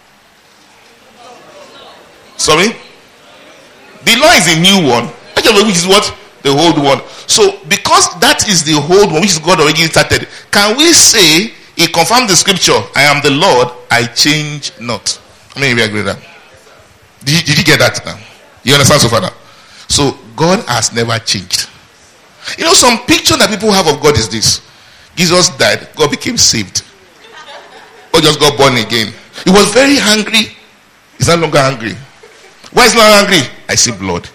Sorry? The law is a new one. Which is what? The old one. So because that is the old one which is God already started, can we say he confirmed the scripture, I am the Lord, I change not? How many of you agree with that? Did you, did you get that now? You understand so far now? So God has never changed. You know, some picture that people have of God is this: Jesus died, God became saved, or just got born again. He was very hungry, he's no longer hungry. Why is he not hungry? I see blood.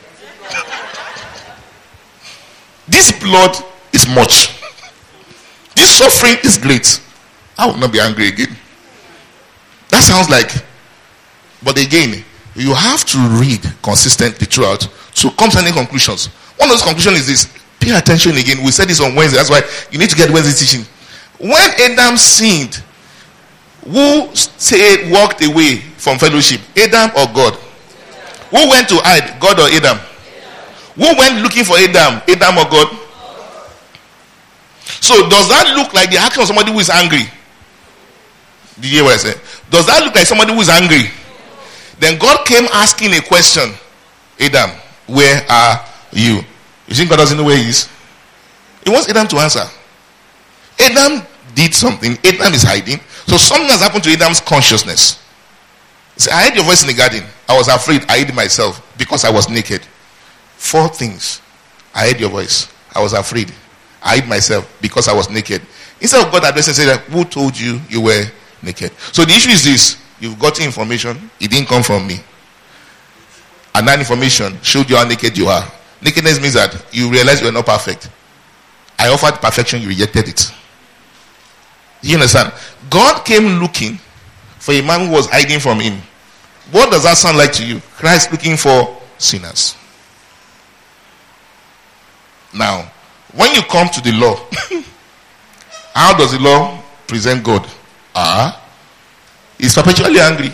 This blood is much. This suffering is great. I will not be angry again. That sounds like, but again, you have to read consistently throughout to come to any conclusions. One of those conclusions is this: pay attention again. We said this on Wednesday. That's why you need to get Wednesday teaching. When Adam sinned, who stayed, walked away from fellowship? Adam or God? Who went to hide? God or Adam? Who went looking for Adam? Adam or God? So does that look like the action of somebody who is angry? Did you hear what I said? Does that look like somebody who is angry? Then God came asking a question: Adam, where are you? You think God doesn't know where he is? He wants Adam to answer. Adam did something. Adam is hiding. So something has happened to Adam's consciousness. He said, I heard your voice in the garden. I was afraid. I hid myself because I was naked. Four things. I heard your voice. I was afraid. I hid myself because I was naked. Instead of God addressing, say that, who told you you were naked? So the issue is this: you've got information, it didn't come from me, and that information showed you how naked you are. Nakedness means that you realize you're not perfect. I offered perfection, you rejected it. You understand? God came looking for a man who was hiding from him. What does that sound like to you? Christ looking for sinners. Now, when you come to the law, how does the law present God? Ah, he's perpetually angry.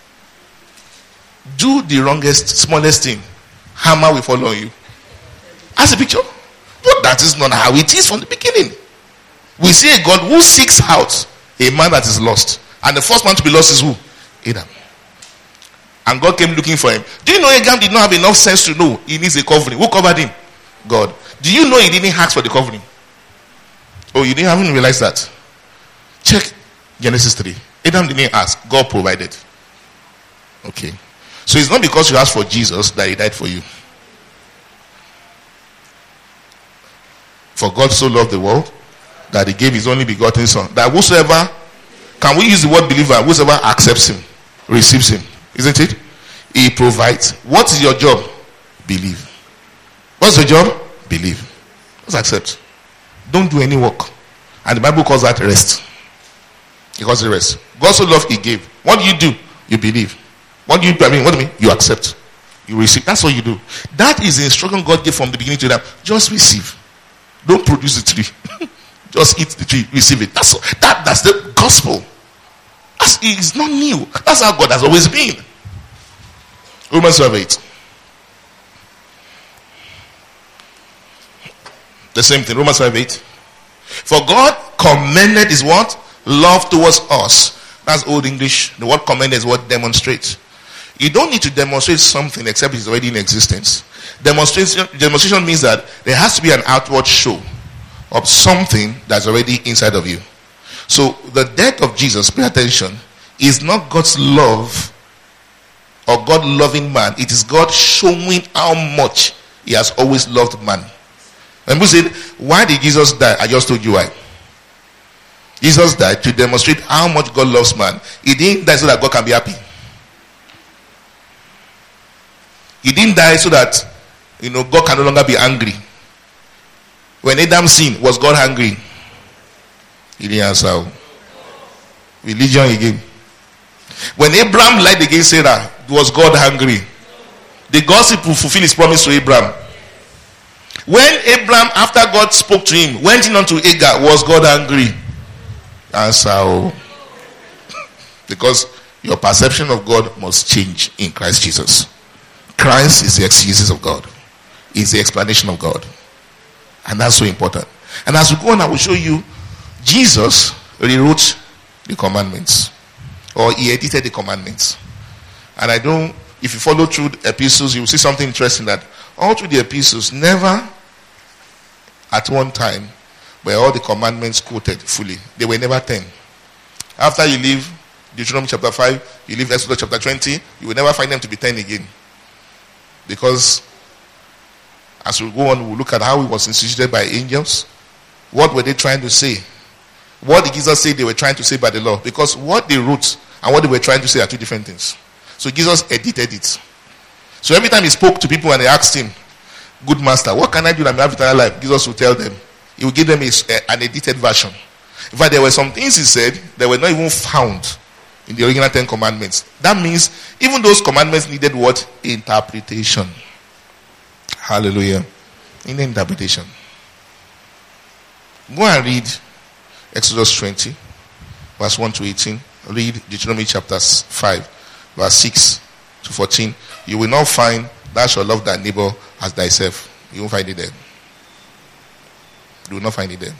Do the wrongest, smallest thing, hammer will fall on you. As a picture, but that is not how it is from the beginning. We see a God who seeks out a man that is lost, and the first man to be lost is who? Adam. And God came looking for him. Do you know Adam did not have enough sense to know he needs a covering? Who covered him? God. Do you know he didn't ask for the covering? Oh, you didn't haven't realized that? Check Genesis three. Adam didn't ask. God provided. Okay. So it's not because you asked for Jesus that he died for you. For God so loved the world that he gave his only begotten son, that whosoever, can we use the word believer, whosoever accepts him, receives him, isn't it? He provides. What is your job? Believe. What's your job? Believe. Just accept. Don't do any work. And the Bible calls that rest. It calls it rest. God so loved, he gave. What do you do? You believe. What do you do? I mean, what do you mean? You accept. You receive. That's what you do. That is the instruction God gave from the beginning to them. Just receive. Don't produce the tree. Just eat the tree. Receive it. That's that. That's the gospel. That's, it's not new. That's how God has always been. Romans twelve eight. The same thing. Romans twelve eight. For God commended his what? Love towards us. That's Old English. The word commend is what? Demonstrate. You don't need to demonstrate something except it's already in existence. Demonstration, demonstration means that there has to be an outward show of something that's already inside of you. So the death of Jesus, pay attention, is not God's love or God loving man. It is God showing how much he has always loved man. And we said, why did Jesus die? I just told you why. Jesus died to demonstrate how much God loves man. He didn't die so that God can be happy. He didn't die so that, you know, God can no longer be angry. When Adam sinned, was God angry? He didn't answer. Religion again. When Abraham lied against Sarah, was God angry? The gospel fulfilled his promise to Abraham. When Abraham, after God spoke to him, went in unto Hagar, was God angry? Answer. Because your perception of God must change in Christ Jesus. Christ is the exegesis of God. Is the explanation of God. And that's so important. And as we go on, I will show you Jesus rewrote the commandments. Or he edited the commandments. And I don't, if you follow through the epistles, you will see something interesting, that all through the epistles, never at one time were all the commandments quoted fully. They were never ten. After you leave Deuteronomy chapter five, you leave Exodus chapter twenty, you will never find them to be ten again. Because as we go on, we'll look at how it was instituted by angels. What were they trying to say? What did Jesus say they were trying to say by the law? Because what they wrote and what they were trying to say are two different things. So Jesus edited it. So every time he spoke to people and they asked him, good master, what can I do that I may have eternal life? Jesus would tell them. He would give them a, an edited version. In fact, there were some things he said that were not even found in the original Ten Commandments. That means even those commandments needed what? Interpretation. Hallelujah. In the interpretation. Go and read Exodus twenty, verse one to eighteen. Read Deuteronomy chapter five, verse six to fourteen. You will not find thou shalt love thy neighbor as thyself. You won't find it there. You will not find it there.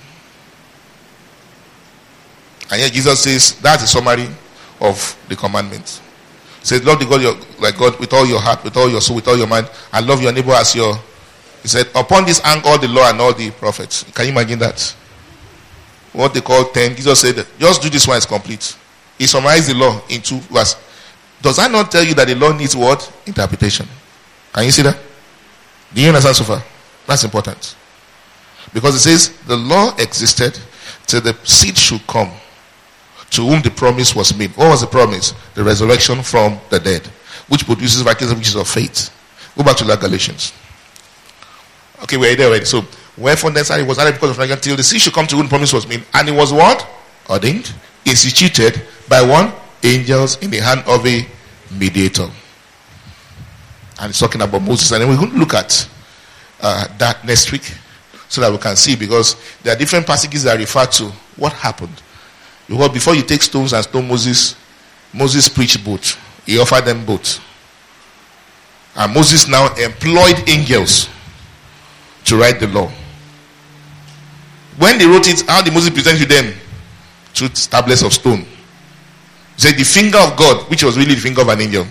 And yet Jesus says that's a summary of the commandments. He says, love the God your, like God with all your heart, with all your soul, with all your mind, and love your neighbor as your. He said, upon this hang all the law and all the prophets. Can you imagine that? What they call ten. Jesus said, just do this one, is complete. He summarized the law in two verses. Does that not tell you that the law needs what? Interpretation. Can you see that? Do you understand so far? That's important. Because it says the law existed till the seed should come, to whom the promise was made. What was the promise? The resurrection from the dead, which produces righteousness, which is of faith. Go back to that Galatians. Okay, we're there already. So, wherefore then it was added because of righteousness till the seed should come, to whom the promise was made. And it was what? Ordained, instituted by one? Angels in the hand of a mediator. And it's talking about Moses. And then we're going to look at uh, that next week, so that we can see, because there are different passages that refer to what happened. Because before you take stones and stone Moses, Moses preached both. He offered them both. And Moses now employed angels to write the law. When they wrote it, how did Moses present to them? Two tablets of stone. He said the finger of God, which was really the finger of an angel.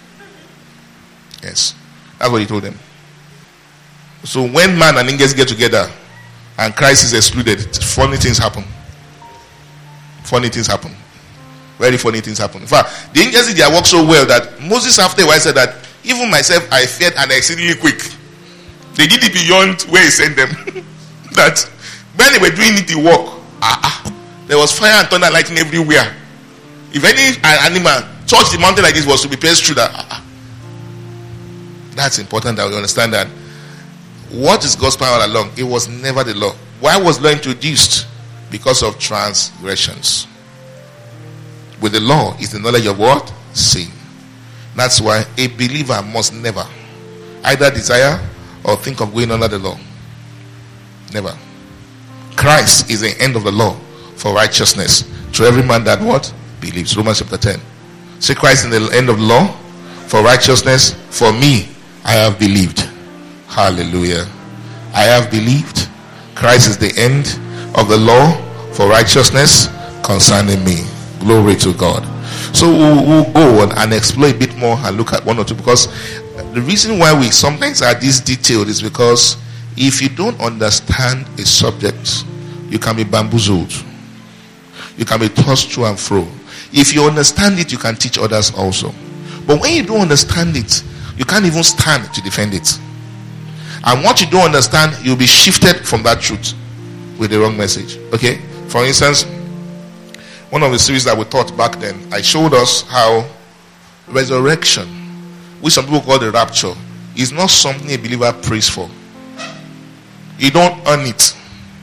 Yes. That's what he told them. So when man and angels get together and Christ is excluded, funny things happen. Funny things happen. Very funny things happen. In fact, the angels did their work so well that Moses after a while said that even myself I feared and exceedingly quick. They did it beyond where he sent them. That when they were doing it, the work, ah, there was fire and thunder, lightning everywhere. If any animal touched the mountain like this, was to be pierced through that. Ah, that's important that we understand that. What is God's power along? It was never the law. Why was law introduced? Because of transgressions. With the law is the knowledge of what? Sin. That's why a believer must never either desire or think of going under the law. Never. Christ is the end of the law for righteousness to every man that what? believes. Romans chapter ten. Say, Christ in the end of the law for righteousness. For me, I have believed. Hallelujah. I have believed. Christ is the end of the law for righteousness concerning me. Glory to God. So we'll, we'll go on and explore a bit more and look at one or two, because the reason why we sometimes are this detailed is because if you don't understand a subject, you can be bamboozled. You can be tossed to and fro. If you understand it, you can teach others also. But when you don't understand it, you can't even stand to defend it. And what you don't understand, you'll be shifted from that truth with the wrong message. Okay? For instance, one of the series that we taught back then, I showed us how resurrection, which some people call the rapture, is not something a believer prays for. You don't earn it.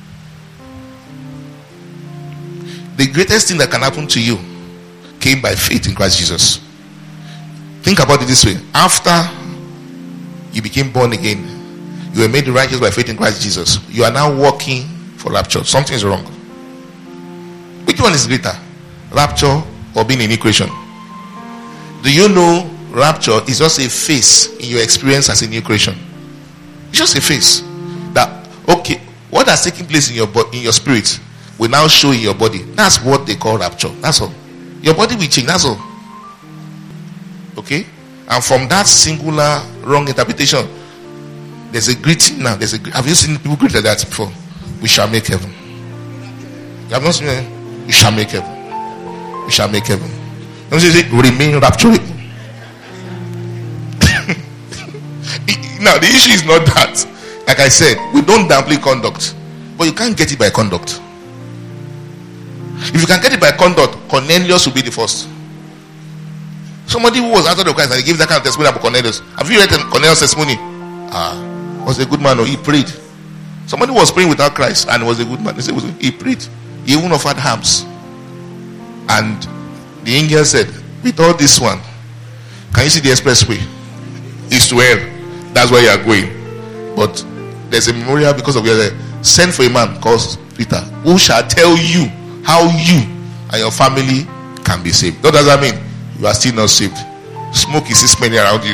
The greatest thing that can happen to you came by faith in Christ Jesus. Think about it this way. After you became born again, you were made righteous by faith in Christ Jesus. You are now walking for rapture. Something is wrong. Which one is greater? Rapture or being in equation? Do you know rapture is just a phase in your experience as a new creation? It's just a phase. That, okay, what has taken place in your body, in your spirit, will now show in your body. That's what they call rapture. That's all. Your body will change. That's all. Okay? And from that singular wrong interpretation, there's a greeting now. There's a, have you seen people greet like that before? We shall make heaven. You have not seen it? We shall make heaven. We shall make heaven. Don't you say remain rapturable? Now the issue is not that. Like I said, we don't downplay conduct, but you can't get it by conduct. If you can get it by conduct, Cornelius will be the first. Somebody who was outside of Christ and he gave that kind of testimony about Cornelius. Have you read Cornelius' testimony? Ah, was a good man, or he prayed. Somebody was praying without Christ and was a good man. He said he prayed. He even offered hams. And the angel said, with all this one, can you see the expressway? It's to hell. That's where you are going. But there's a memorial because of your send for a man called Peter, who shall tell you how you and your family can be saved. What does that mean? You are still not saved. Smoke is still smelling around you.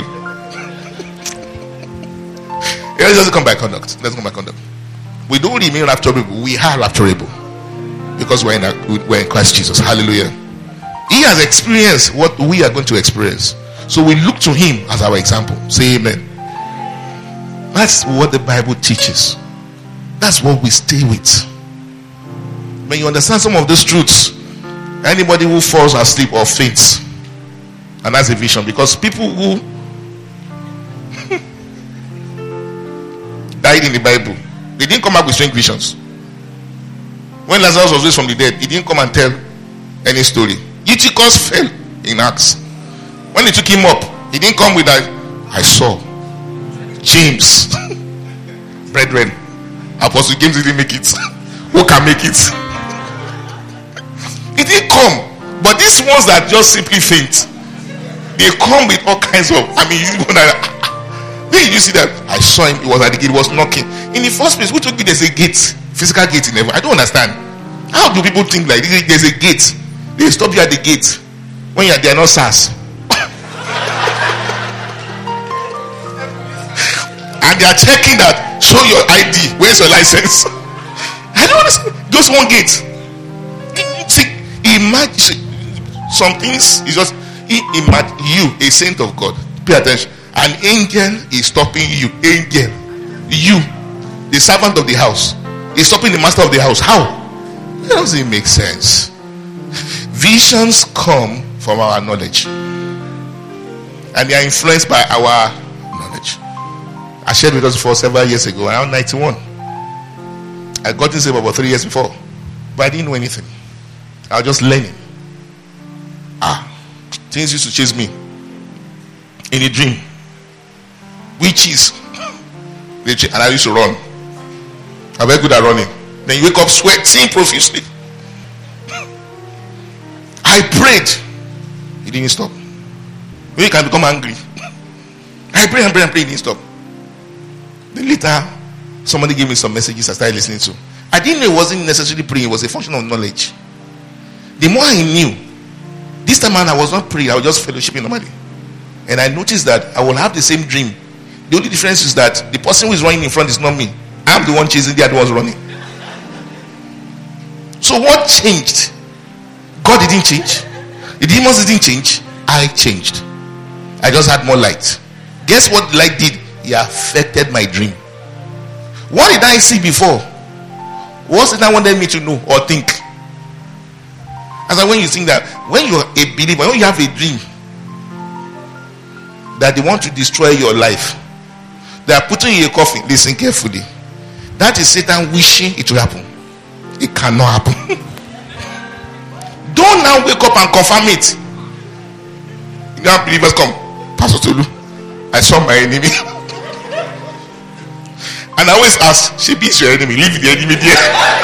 It doesn't come by conduct. It doesn't come by conduct. We don't remain rapturable. We are rapturable because we're in, a, we're in Christ Jesus. Hallelujah. He has experienced what we are going to experience. So we look to him as our example. Say amen. That's what the Bible teaches. That's what we stay with. When you understand some of these truths, anybody who falls asleep or faints, and that's a vision, because people who died in the Bible, they didn't come up with strange visions. When Lazarus was raised from the dead, he didn't come and tell any story. Eutychus fell in Acts. When they took him up, he didn't come with that. I saw James, brethren, Apostle James didn't make it. Who can make it? It didn't come. But these ones that just simply faint, they come with all kinds of, I mean, you know, then you see that I saw him, he was at the gate, he was knocking. In the first place, who told you there's a gate, physical gate in heaven? I don't understand. How do people think like this? There's a gate? They stop you at the gate when you're there, not S A R S. And they are checking that, show your I D, where's your license? I don't understand. Just one gate. See, imagine some things is just imagine you, a saint of God. Pay attention. An angel is stopping you. Angel. You, the servant of the house, is stopping the master of the house. How? That doesn't make sense. Visions come from our knowledge, and they are influenced by our knowledge. I shared with us for several years ago, around ninety-one. I got this about three years before, but I didn't know anything. I was just learning. Ah, things used to chase me in a dream. Witches, and I used to run. I'm very good at running. Then you wake up sweating profusely. I prayed. It didn't stop. You can become angry. I prayed and prayed and prayed. It didn't stop. Then later, somebody gave me some messages I started listening to. I didn't know it wasn't necessarily praying. It was a function of knowledge. The more I knew, This time around, I was not praying. I was just fellowshipping normally. And I noticed that I will have the same dream. The only difference is that the person who is running in front is not me. I'm the one chasing, the other one's running. So what changed? God didn't change. The demons didn't change. I changed. I just had more light. Guess what the light did? It affected my dream. What did I see before? What did I wanted me to know or think? As like when you think that when you're a believer, when you have a dream that they want to destroy your life, they are putting you in a coffin. Listen carefully. That is Satan wishing it will happen. It cannot happen. Don't now wake up and confirm it. Now believers come, Pastor Tolu, I saw my enemy. And I always ask, she be your enemy, leave the enemy there.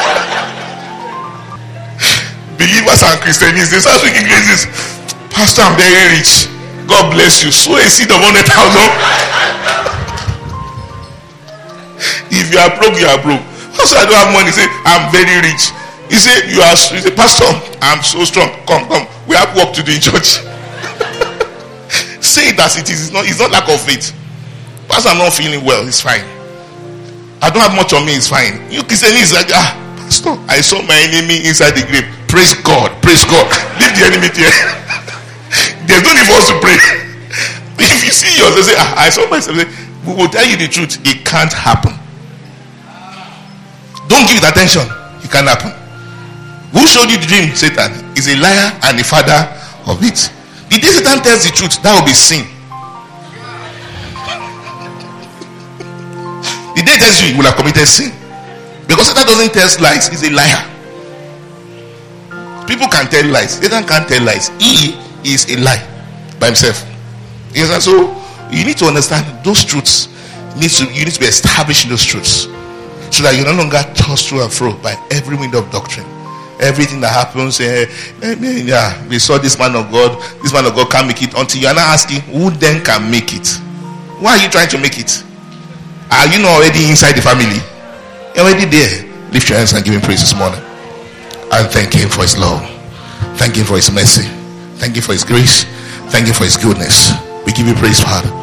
Believers and Christians, they start speaking graces. Pastor, I'm very rich. God bless you. Sow a seed of one hundred thousand. If you are broke, you are broke. Pastor, I don't have money. Say, I'm very rich. He said, you are, he said, Pastor, I'm so strong. Come, come. We have work to do in church. Say it as it is. It's not, it's not lack of faith. Pastor, I'm not feeling well. It's fine. I don't have much on me. It's fine. You Christians like, ah, Pastor, I saw my enemy inside the grave. Praise God. Praise God. Leave the enemy there. There's no need for us to pray. If you see yours, they say, ah, I saw myself. We will tell you the truth. It can't happen. Don't give it attention. It can't happen. Who showed you the dream? Satan is a liar and the father of it. The day Satan tells the truth, that will be sin. The day tells you, you will have committed sin. Because Satan doesn't tell lies, he's a liar. People can tell lies. Satan can't tell lies. He is a lie by himself. Yes, and so you need to understand those truths. Need to, you need to be established in those truths, so that you're no longer tossed to and fro by every wind of doctrine. Everything that happens, eh, eh, eh, yeah, we saw this man of God, this man of God can't make it, until you are not asking, who then can make it? Why are you trying to make it? Are you not already inside the family? You're already there. Lift your hands and give him praise this morning. And thank him for his love. Thank him for his mercy. Thank you for his grace. Thank you for his goodness. We give you praise, Father.